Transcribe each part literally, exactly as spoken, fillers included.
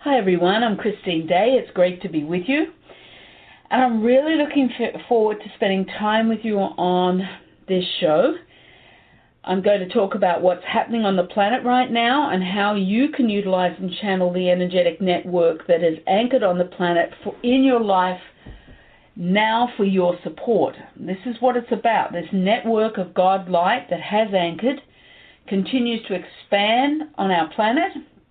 Hi everyone, I'm Christine Day. It's great to be with you. And I'm really looking forward to spending time with you on this show. I'm going to talk about what's happening on the planet right now and how you can utilize and channel the energetic network that is anchored on the planet for, in your life now for your support. This is what it's about. This network of God light that has anchored continues to expand on our planet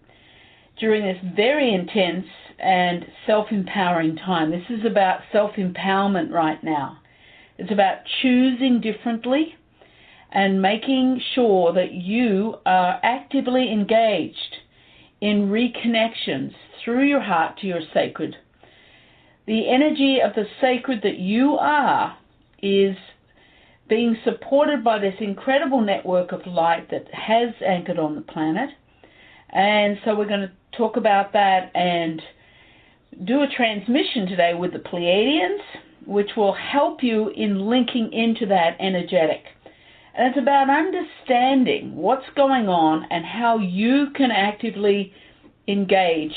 during this very intense and self-empowering time. This is about self-empowerment right now. It's about choosing differently and making sure that you are actively engaged in reconnections through your heart to your sacred. The energy of the sacred that you are is being supported by this incredible network of light that has anchored on the planet. And so we're going to talk about that and do a transmission today with the Pleiadians, which will help you in linking into that energetic. And it's about understanding what's going on and how you can actively engage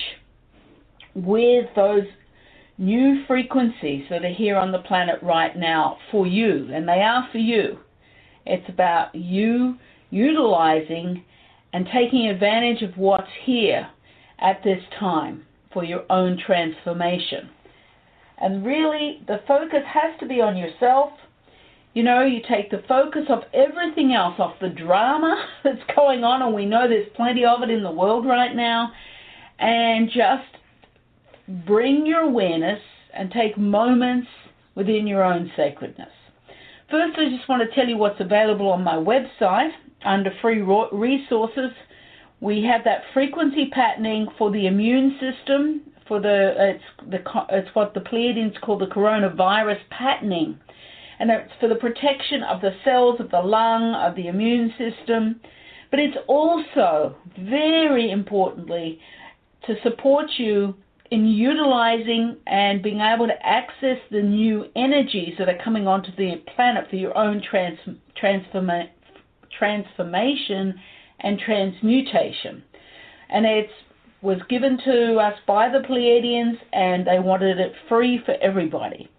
with those new frequencies that are here on the planet right now for you, and they are for you. It's about you utilizing and taking advantage of what's here at this time for your own transformation. And really, the focus has to be on yourself. You know, you take the focus of everything else, off the drama that's going on, and we know there's plenty of it in the world right now, and just bring your awareness and take moments within your own sacredness. First, I just want to tell you what's available on my website. Under free resources, we have that frequency patterning for the immune system. For the it's the it's what the Pleiadians call the coronavirus patterning, and it's for the protection of the cells of the lung, of the immune system. But it's also very importantly to support you in utilizing and being able to access the new energies that are coming onto the planet for your own trans transformation. transformation and transmutation. And it was given to us by the Pleiadians, and they wanted it free for everybody.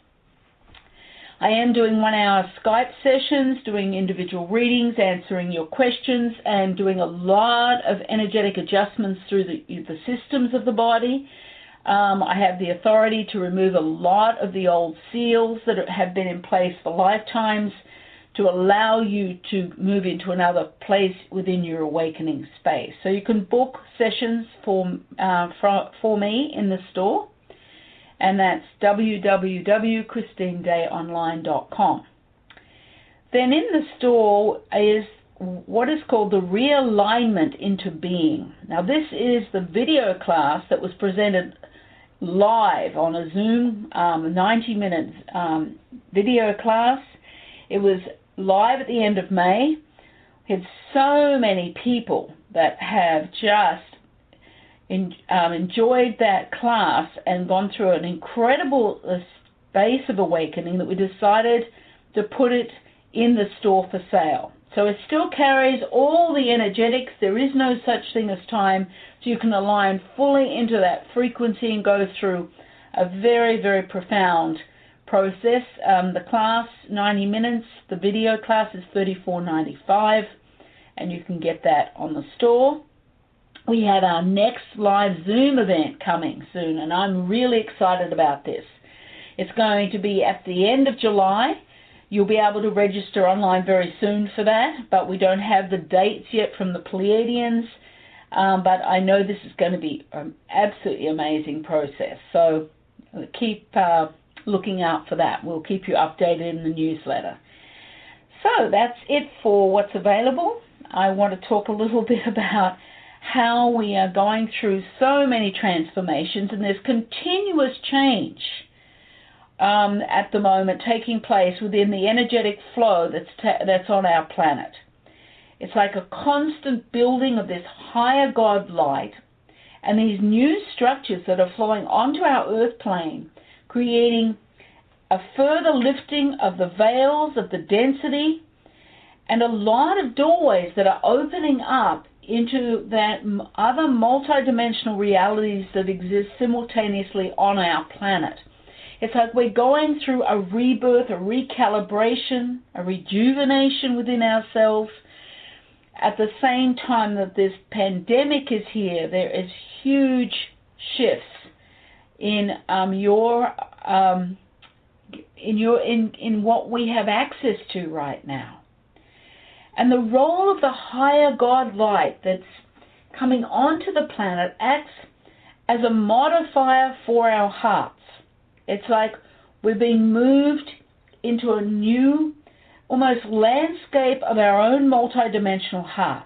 I am doing one-hour Skype sessions, doing individual readings, answering your questions, and doing a lot of energetic adjustments through the, the systems of the body. Um, I have the authority to remove a lot of the old seals that have been in place for lifetimes, to allow you to move into another place within your awakening space. So you can book sessions for uh, for, for me in the store, and that's w w w dot christine day online dot com. Then in the store is what is called the Realignment into Being. Now this is the video class that was presented live on a Zoom um, ninety minute um, video class. It was live at the end of May. We had so many people that have just in, um, enjoyed that class and gone through an incredible uh, space of awakening that we decided to put it in the store for sale. So it still carries all the energetics. There is no such thing as time, so you can align fully into that frequency and go through a very, very profound process. Um, the class, ninety minutes, the video class is thirty-four ninety-five, and you can get that on the store. We have our next live Zoom event coming soon, and I'm really excited about this. It's going to be at the end of July. You'll be able to register online very soon for that, but we don't have the dates yet from the Pleiadians, um, but I know this is going to be an absolutely amazing process. So keep uh, looking out for that. We'll keep you updated in the newsletter. So that's it for what's available. I want to talk a little bit about how we are going through so many transformations, and there's continuous change um, at the moment taking place within the energetic flow that's, ta that's on our planet. It's like a constant building of this higher God light and these new structures that are flowing onto our earth plane, creating a further lifting of the veils of the density and a lot of doorways that are opening up into that other multidimensional realities that exist simultaneously on our planet. It's like we're going through a rebirth, a recalibration, a rejuvenation within ourselves. At the same time that this pandemic is here, there is huge shifts in um, your um, in your in in what we have access to right now, and the role of the higher God light that's coming onto the planet acts as a modifier for our hearts. It's like we're being moved into a new, almost landscape of our own multidimensional hearts.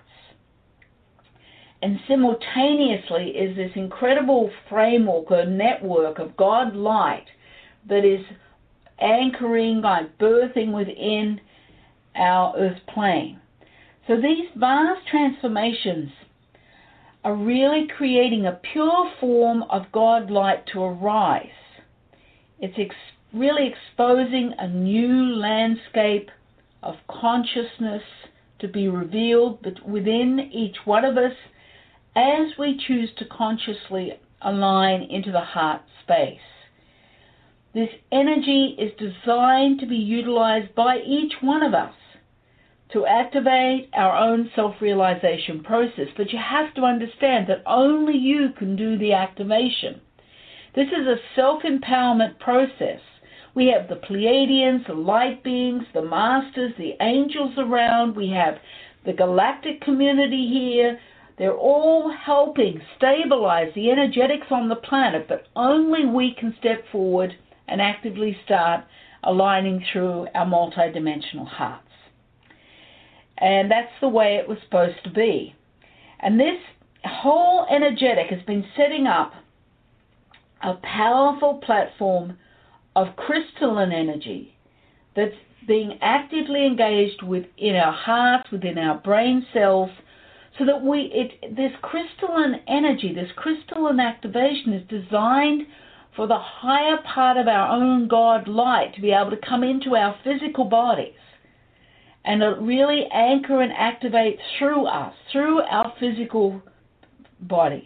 And simultaneously is this incredible framework or network of God light that is anchoring, like birthing within our earth plane. So these vast transformations are really creating a pure form of God light to arise. It's ex- really exposing a new landscape of consciousness to be revealed within each one of us as we choose to consciously align into the heart space. This energy is designed to be utilized by each one of us to activate our own self-realization process. But you have to understand that only you can do the activation. This is a self-empowerment process. We have the Pleiadians, the light beings, the masters, the angels around. We have the galactic community here. They're all helping stabilize the energetics on the planet, but only we can step forward and actively start aligning through our multidimensional hearts. And that's the way it was supposed to be. And this whole energetic has been setting up a powerful platform of crystalline energy that's being actively engaged within our hearts, within our brain cells, so that we, it, this crystalline energy, this crystalline activation is designed for the higher part of our own God light to be able to come into our physical bodies and really anchor and activate through us, through our physical bodies.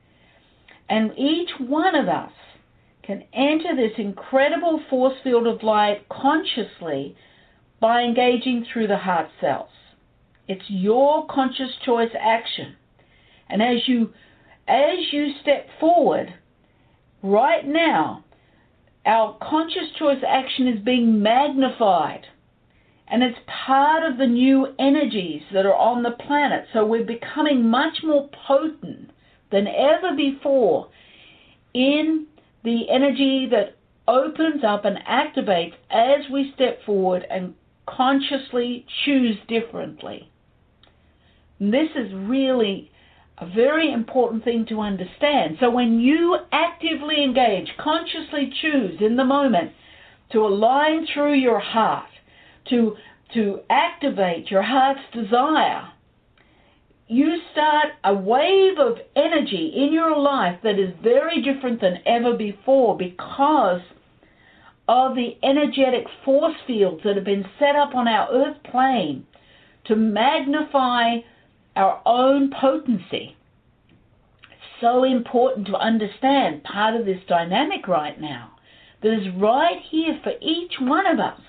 And each one of us can enter this incredible force field of light consciously by engaging through the heart cells. It's your conscious choice action. And as you as you step forward, right now, our conscious choice action is being magnified. And it's part of the new energies that are on the planet. So we're becoming much more potent than ever before in the energy that opens up and activates as we step forward and consciously choose differently. And this is really a very important thing to understand. So when you actively engage, consciously choose in the moment to align through your heart, to, to activate your heart's desire, you start a wave of energy in your life that is very different than ever before because of the energetic force fields that have been set up on our earth plane to magnify our own potency. It's so important to understand part of this dynamic right now that is right here for each one of us.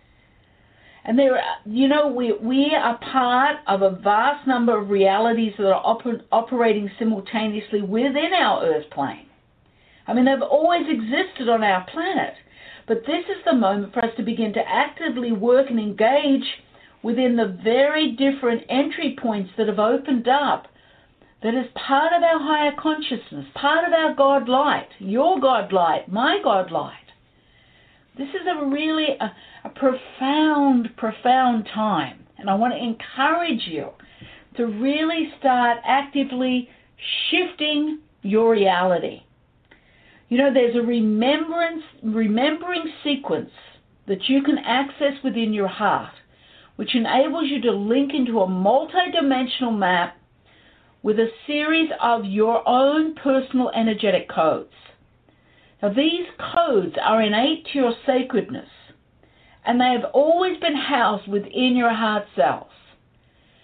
And there, you know, we we are part of a vast number of realities that are op- operating simultaneously within our earth plane. I mean, they've always existed on our planet, but this is the moment for us to begin to actively work and engage within the very different entry points that have opened up. That is part of our higher consciousness, part of our God light, your God light, my God light. This is a really a, a profound, profound time. And I want to encourage you to really start actively shifting your reality. You know, there's a remembrance, remembering sequence that you can access within your heart, which enables you to link into a multidimensional map with a series of your own personal energetic codes. Now, these codes are innate to your sacredness, and they have always been housed within your heart cells.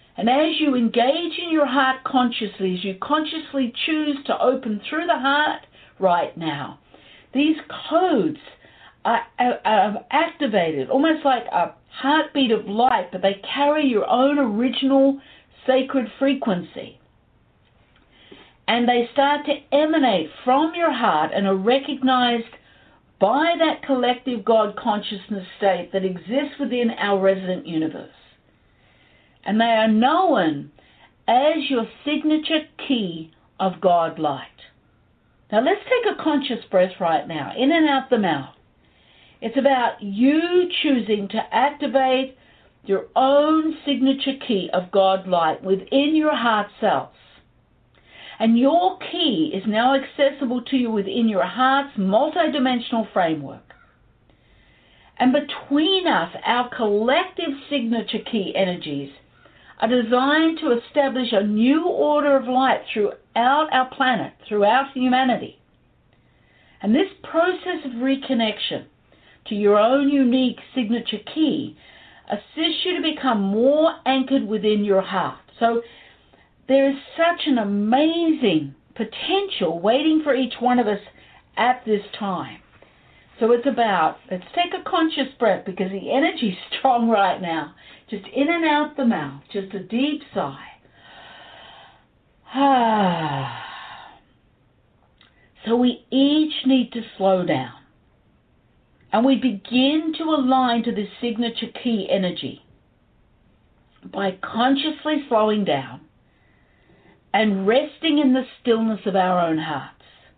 And as you engage in your heart consciously, as you consciously choose to open through the heart right now, these codes are, are, are activated, almost like a heartbeat of light, but they carry your own original sacred frequency. And they start to emanate from your heart and are recognized by that collective God consciousness state that exists within our resident universe. And they are known as your signature key of God light. Now let's take a conscious breath right now, in and out the mouth. It's about you choosing to activate your own signature key of God light within your heart cells. And your key is now accessible to you within your heart's multidimensional framework. And between us, our collective signature key energies are designed to establish a new order of light throughout our planet, throughout humanity. And this process of reconnection to your own unique signature key assists you to become more anchored within your heart. So there is such an amazing potential waiting for each one of us at this time. So it's about, let's take a conscious breath because the energy is strong right now. Just in and out the mouth, just a deep sigh. Ah. So we each need to slow down. And we begin to align to this signature key energy by consciously slowing down and resting in the stillness of our own hearts.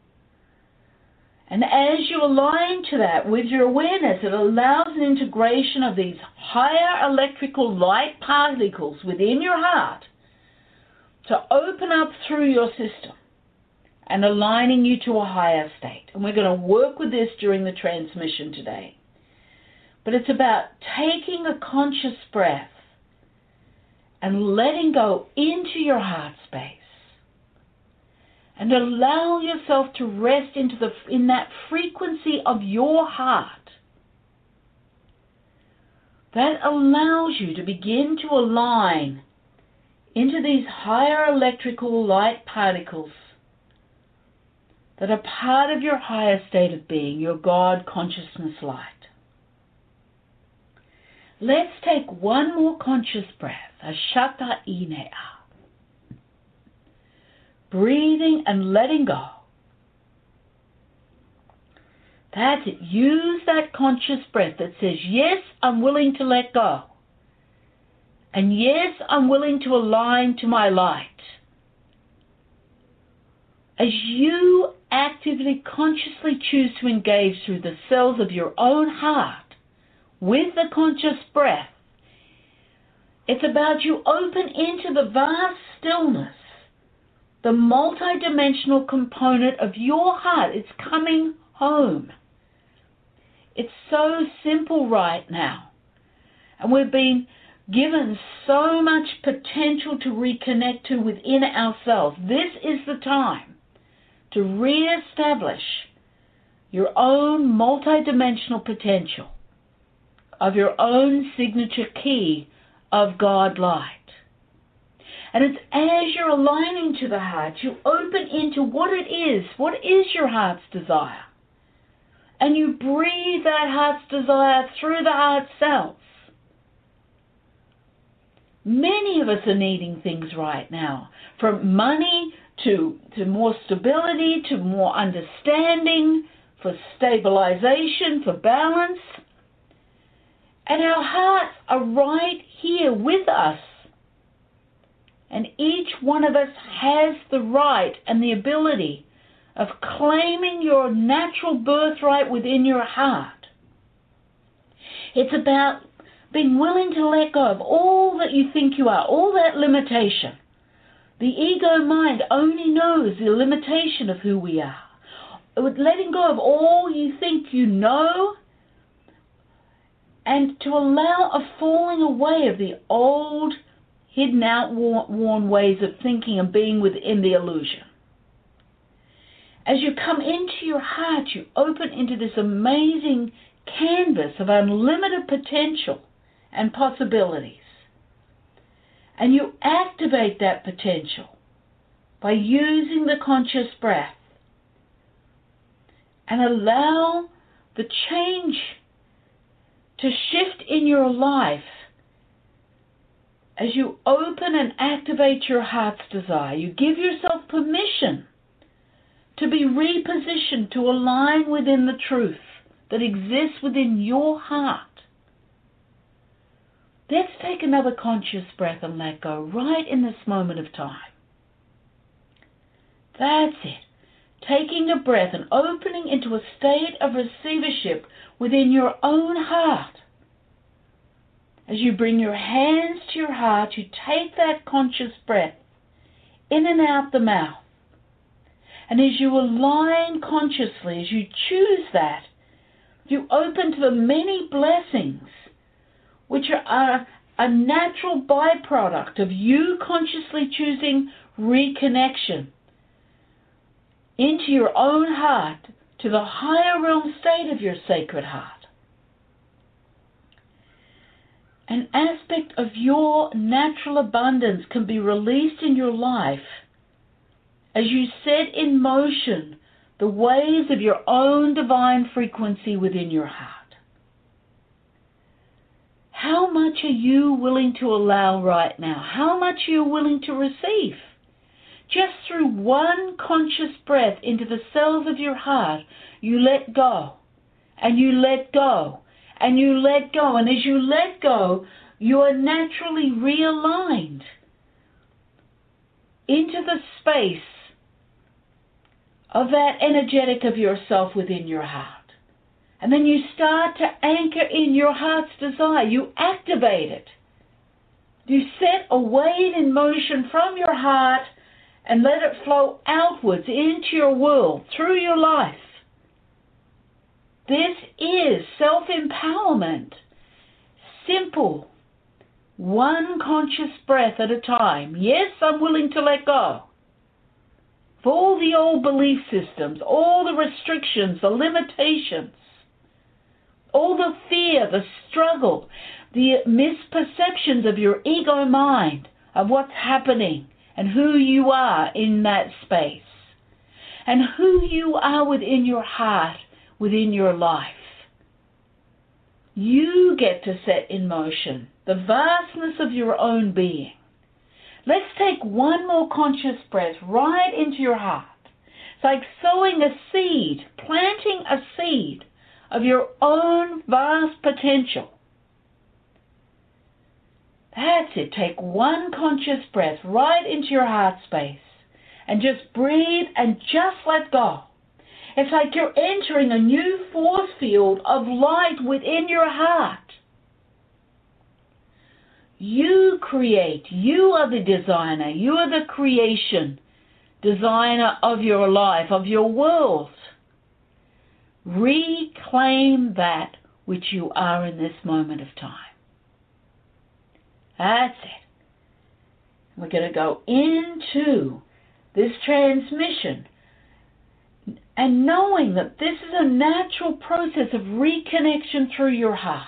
And as you align to that with your awareness, it allows an integration of these higher electrical light particles within your heart to open up through your system and aligning you to a higher state. And we're going to work with this during the transmission today. But it's about taking a conscious breath and letting go into your heart space. And allow yourself to rest into the in that frequency of your heart. That allows you to begin to align into these higher electrical light particles that are part of your higher state of being, your God consciousness light. Let's take one more conscious breath, Ashata Inea. Breathing and letting go. That's it. Use that conscious breath that says, yes, I'm willing to let go. And yes, I'm willing to align to my light. As you actively, consciously choose to engage through the cells of your own heart with the conscious breath, it's about you open into the vast stillness, the multidimensional component of your heart. It's coming home. It's so simple right now. And we've been given so much potential to reconnect to within ourselves. This is the time to reestablish your own multidimensional potential of your own signature key of God light. And it's as you're aligning to the heart, you open into what it is. What is your heart's desire? And you breathe that heart's desire through the heart cells. Many of us are needing things right now, from money to, to more stability, to more understanding, for stabilization, for balance. And our hearts are right here with us. And each one of us has the right and the ability of claiming your natural birthright within your heart. It's about being willing to let go of all that you think you are, all that limitation. The ego mind only knows the limitation of who we are. With letting go of all you think you know, and to allow a falling away of the old, hidden, outworn ways of thinking and being within the illusion. As you come into your heart, you open into this amazing canvas of unlimited potential and possibilities. And you activate that potential by using the conscious breath. And allow the change to shift in your life as you open and activate your heart's desire. You give yourself permission to be repositioned to align within the truth that exists within your heart. Let's take another conscious breath and let go right in this moment of time. That's it. Taking a breath and opening into a state of receivership within your own heart. As you bring your hands to your heart, you take that conscious breath in and out the mouth. And as you align consciously, as you choose that, you open to the many blessings which are a natural byproduct of you consciously choosing reconnection into your own heart, to the higher realm state of your sacred heart. An aspect of your natural abundance can be released in your life as you set in motion the waves of your own divine frequency within your heart. How much are you willing to allow right now? How much are you willing to receive? Just through one conscious breath into the cells of your heart, you let go, and you let go, and you let go. And as you let go, you are naturally realigned into the space of that energetic of yourself within your heart. And then you start to anchor in your heart's desire. You activate it. You set a wave in motion from your heart and let it flow outwards into your world, through your life. This is self-empowerment. Simple. One conscious breath at a time. Yes, I'm willing to let go of all the old belief systems, all the restrictions, the limitations, all the fear, the struggle, the misperceptions of your ego mind of what's happening and who you are in that space, and who you are within your heart, within your life. You get to set in motion the vastness of your own being. Let's take one more conscious breath right into your heart. It's like sowing a seed, planting a seed of your own vast potential. That's it. Take one conscious breath right into your heart space and just breathe and just let go. It's like you're entering a new force field of light within your heart. You create. You are the designer. You are the creation designer of your life, of your world. Reclaim that which you are in this moment of time. That's it. We're going to go into this transmission and knowing that this is a natural process of reconnection through your heart.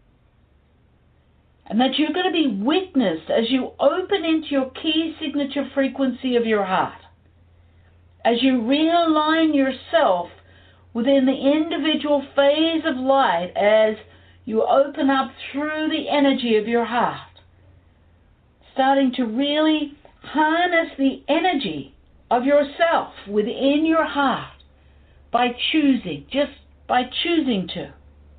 And that you're going to be witnessed as you open into your key signature frequency of your heart. As you realign yourself within the individual phase of light as you open up through the energy of your heart. Starting to really harness the energy of yourself within your heart by choosing, just by choosing to.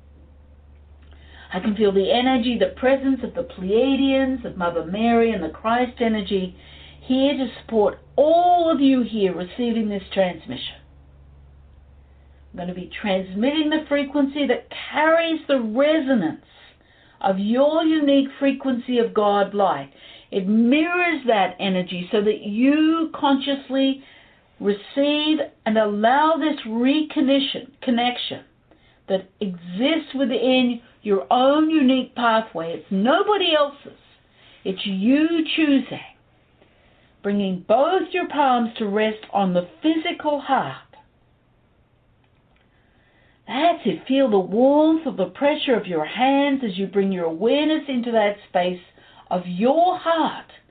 I can feel the energy, the presence of the Pleiadians, of Mother Mary and the Christ energy here to support all of you here receiving this transmission. I'm going to be transmitting the frequency that carries the resonance of your unique frequency of God light. It mirrors that energy so that you consciously receive and allow this reconnection connection that exists within your own unique pathway. It's nobody else's. It's you choosing. Bringing both your palms to rest on the physical heart. That's it. Feel the warmth of the pressure of your hands as you bring your awareness into that space of your heart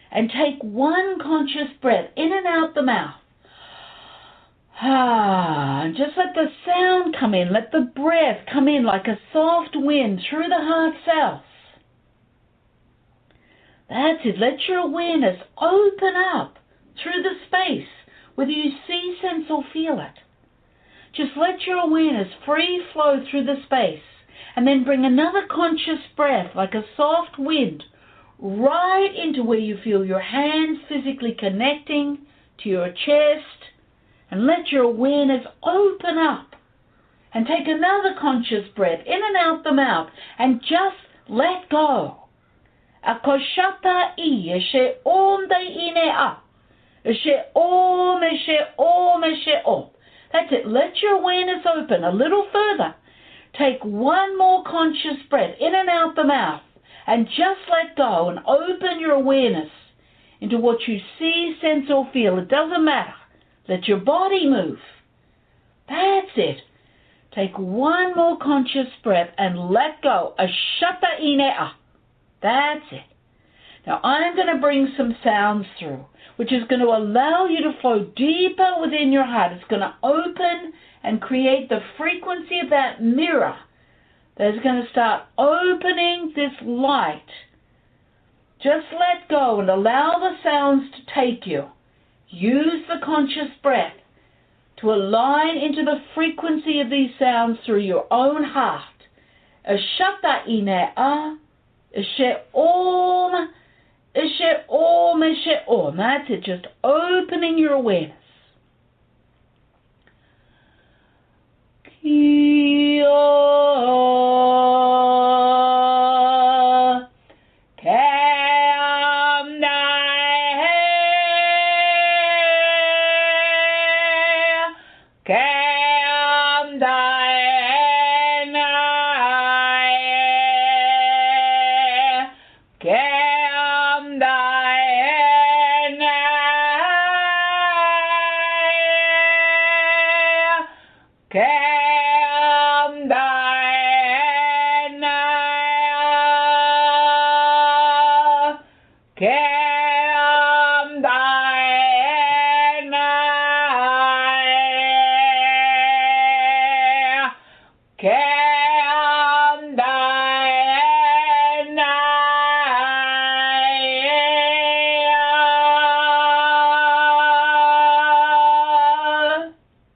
and take one conscious breath in and out the mouth. Ah, and just let the sound come in. Let the breath come in like a soft wind through the heart cells. That's it. Let your awareness open up through the space, whether you see, sense, or feel it. Just let your awareness free flow through the space, and then bring another conscious breath like a soft wind right into where you feel your hands physically connecting to your chest, and let your awareness open up. And take another conscious breath in and out the mouth, and just let go. Akoshata I, she om de ine a, she om, she om, she om. That's it. Let your awareness open a little further. Take one more conscious breath in and out the mouth, and just let go and open your awareness into what you see, sense, or feel. It doesn't matter. Let your body move. That's it. Take one more conscious breath and let go. Ashata inea. That's it. Now I'm going to bring some sounds through, which is going to allow you to flow deeper within your heart. It's going to open and create the frequency of that mirror that is going to start opening this light. Just let go and allow the sounds to take you. Use the conscious breath to align into the frequency of these sounds through your own heart. Ashata inea, she om, she om, she om. That's it, just opening your awareness. Kia, kam nai, kam dai nai, kam dai nai, kam dai nai, kam dai nai, kam dai nai.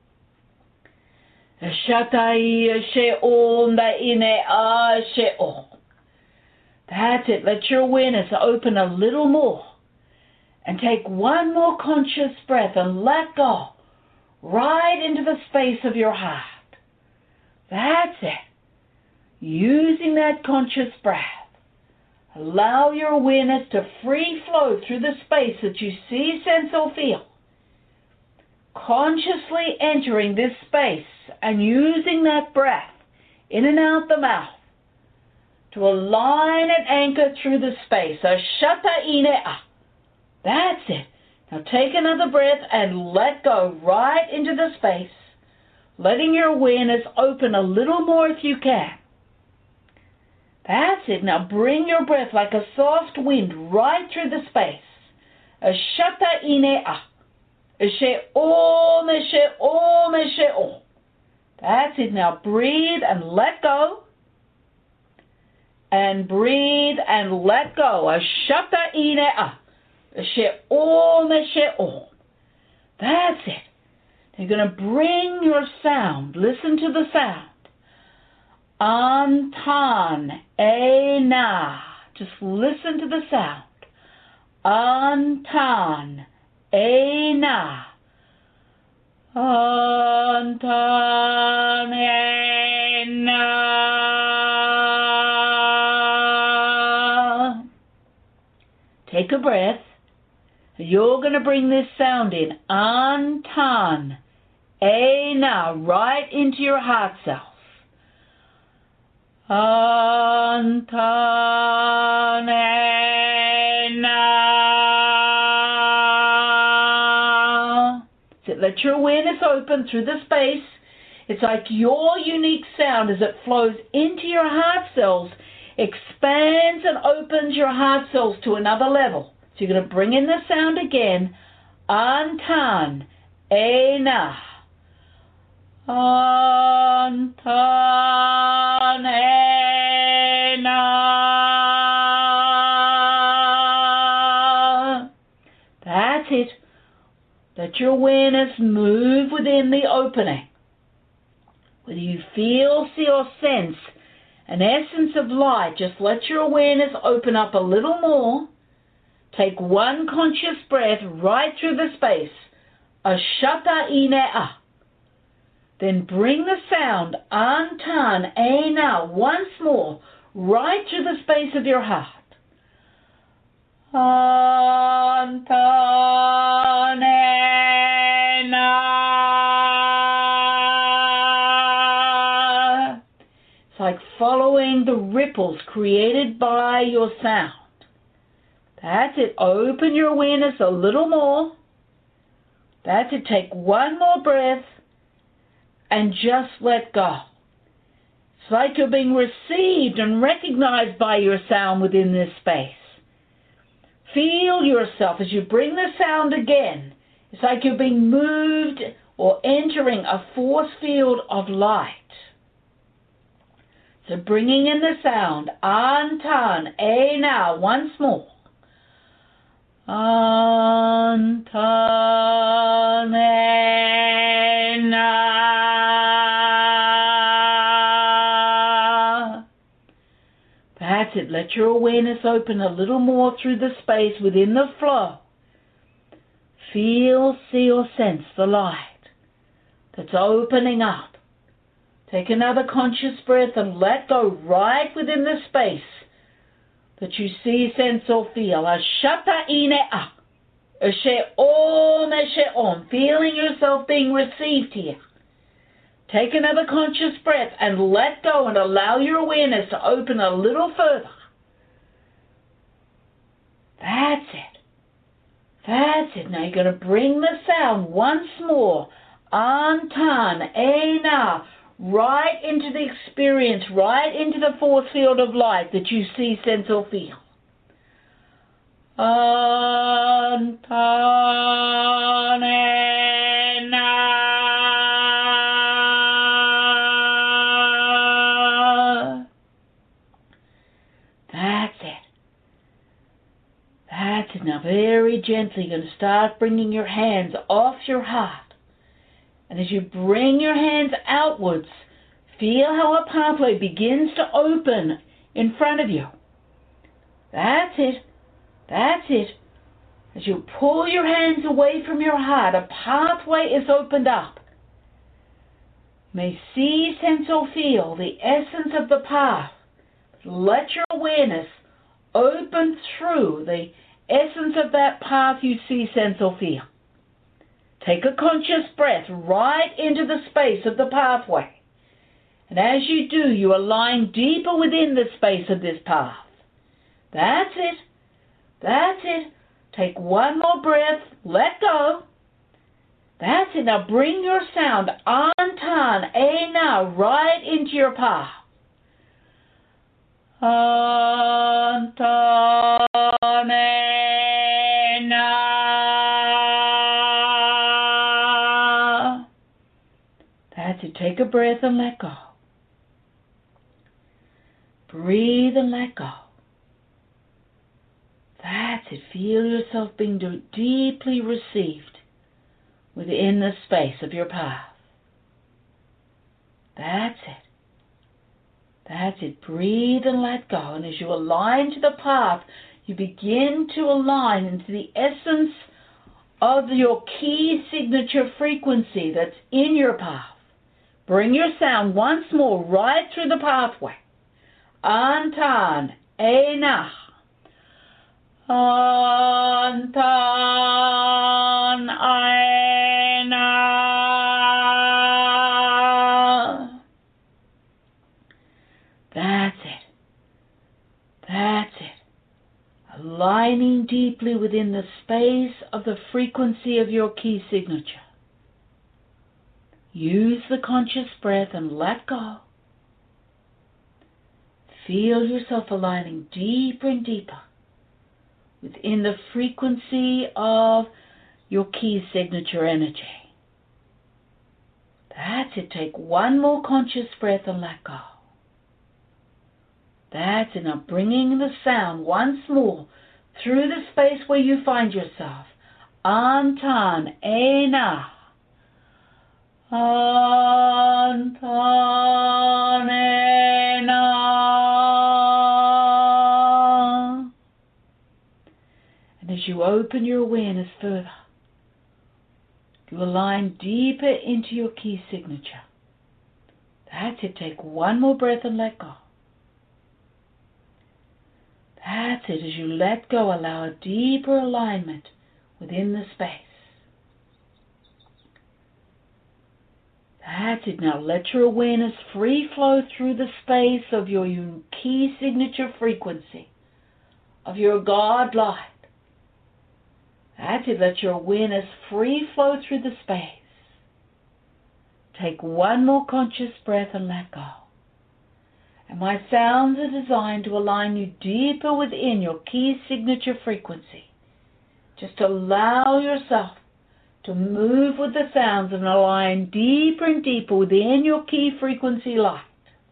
Shatai she om da ine a she om. That's it. Let your awareness open a little more. And take one more conscious breath and let go right into the space of your heart. That's it. Using that conscious breath, allow your awareness to free flow through the space that you see, sense, or feel. Consciously entering this space and using that breath in and out the mouth to align and anchor through the space. Ashata inea. That's it. Now take another breath and let go right into the space, letting your awareness open a little more if you can. That's it. Now bring your breath like a soft wind right through the space. Ashata inea. She om, she om, she om. That's it. Now breathe and let go. And breathe and let go. Ashata inea. She om, she om. That's it. You're going to bring your sound. Listen to the sound. Antan, ena. Just listen to the sound. Antan, ena. Antan, ena. Take a breath. You're going to bring this sound in. Antan, ena, right into your heart cells. Antan, ena. So let your awareness open through the space. It's like your unique sound as it flows into your heart cells, expands and opens your heart cells to another level. So you're going to bring in the sound again. Antan, ena. Antan, ena. That's it. Let your awareness move within the opening. Whether you feel, see, or sense an essence of light, just let your awareness open up a little more. Take one conscious breath right through the space. Ashata inea. Then bring the sound antan ena once more right through the space of your heart. Antan ena. It's like following the ripples created by your sound. That's it. Open your awareness a little more. That's it. Take one more breath and just let go. It's like you're being received and recognized by your sound within this space. Feel yourself as you bring the sound again. It's like you're being moved or entering a force field of light. So bringing in the sound, antan, ena, once more. Antan, ena. That's it. Let your awareness open a little more through the space within the flow. Feel, see, or sense the light that's opening up. Take another conscious breath and let go right within the space that you see, sense, or feel. Ashata inea. Eshe om, eshe om. Feeling yourself being received here. Take another conscious breath and let go and allow your awareness to open a little further. That's it. That's it. Now you're going to bring the sound once more. Antan, ena. Right into the experience, right into the force field of light that you see, sense, or feel. Antan, ena. That's it. That's it. Now very gently you're going to start bringing your hands off your heart. And as you bring your hands outwards, feel how a pathway begins to open in front of you. That's it. That's it. As you pull your hands away from your heart, a pathway is opened up. You may see, sense, or feel the essence of the path. Let your awareness open through the essence of that path you see, sense, or feel. Take a conscious breath right into the space of the pathway. And as you do, you align deeper within the space of this path. That's it. That's it. Take one more breath. Let go. That's it. Now bring your sound, antan, ena, right into your path. Antan, ena. That's it. Take a breath and let go. Breathe and let go. That's it. Feel yourself being deeply received within the space of your path. That's it. That's it. Breathe and let go. And as you align to the path, you begin to align into the essence of your key signature frequency that's in your path. Bring your sound once more right through the pathway. Antan, ena. Antan, ena. That's it. That's it. Aligning deeply within the space of the frequency of your key signature. Use the conscious breath and let go. Feel yourself aligning deeper and deeper within the frequency of your key signature energy. That's it. Take one more conscious breath and let go. That's it. Now bringing the sound once more through the space where you find yourself. Antan ena. Antan ena. And as you open your awareness further, you align deeper into your key signature. That's it. Take one more breath and let go. That's it. As you let go, allow a deeper alignment within the space. That's it. Now let your awareness free flow through the space of your key signature frequency, of your God light. That's it. Let your awareness free flow through the space. Take one more conscious breath and let go. And my sounds are designed to align you deeper within your key signature frequency. Just allow yourself to move with the sounds and align deeper and deeper within your key frequency light.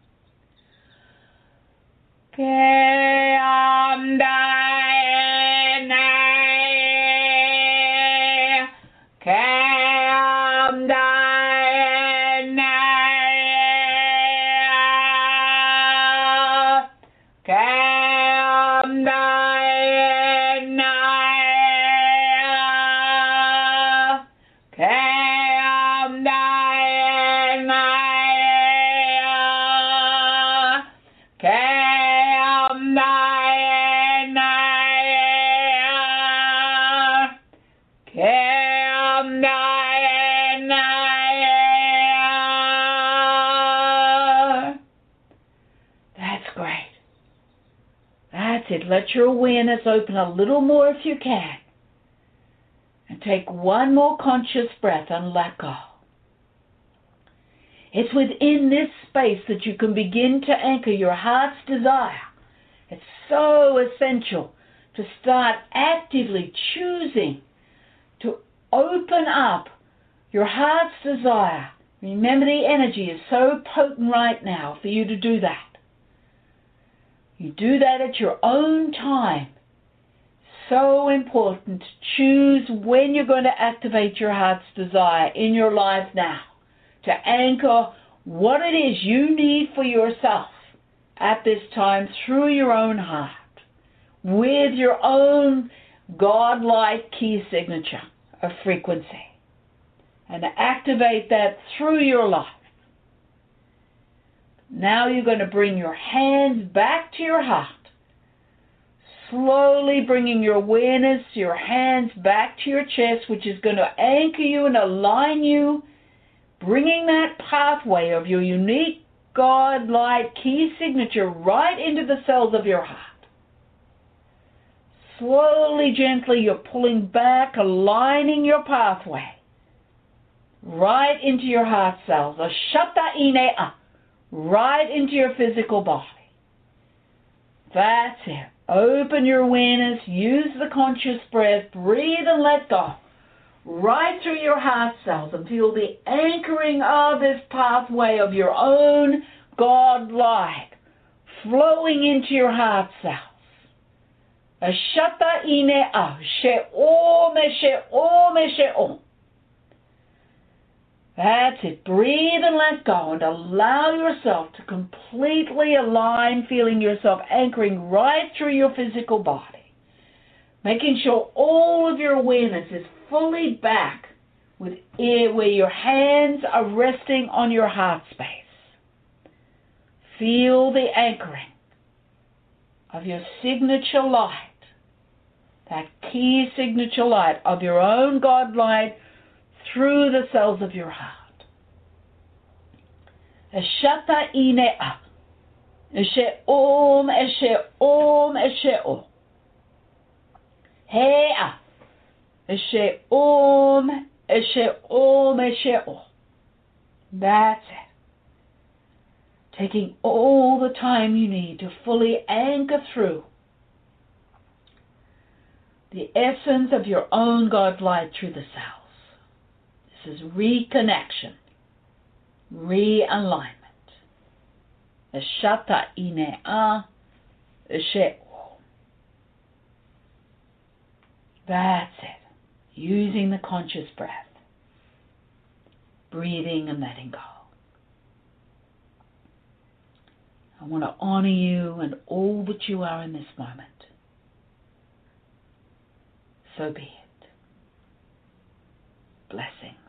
Let your awareness open a little more if you can. And take one more conscious breath and let go. It's within this space that you can begin to anchor your heart's desire. It's so essential to start actively choosing to open up your heart's desire. Remember, the energy is so potent right now for you to do that. You do that at your own time. So important to choose when you're going to activate your heart's desire in your life now. To anchor what it is you need for yourself at this time through your own heart. With your own God-like key signature of frequency. And to activate that through your life. Now you're going to bring your hands back to your heart. Slowly bringing your awareness, your hands back to your chest, which is going to anchor you and align you, bringing that pathway of your unique God-like key signature right into the cells of your heart. Slowly, gently, you're pulling back, aligning your pathway right into your heart cells. Ashata inea. Right into your physical body. That's it. Open your awareness, use the conscious breath, breathe and let go. Right through your heart cells and feel the anchoring of this pathway of your own God light flowing into your heart cells. Ashata inea, she'om, she'om, she'om. That's it. Breathe and let go and allow yourself to completely align, feeling yourself anchoring right through your physical body. Making sure all of your awareness is fully back with it, where your hands are resting on your heart space. Feel the anchoring of your signature light, that key signature light of your own God light, through the cells of your heart. Ashata inea. Eshe om, eshe om, eshe om. Hea. Eshe om, eshe om, eshe om. That's it. Taking all the time you need to fully anchor through the essence of your own God light through the cells. This is reconnection, realignment. Eshata inea eshe. That's it. Using the conscious breath. Breathing and letting go. I want to honor you and all that you are in this moment. So be it. Blessings.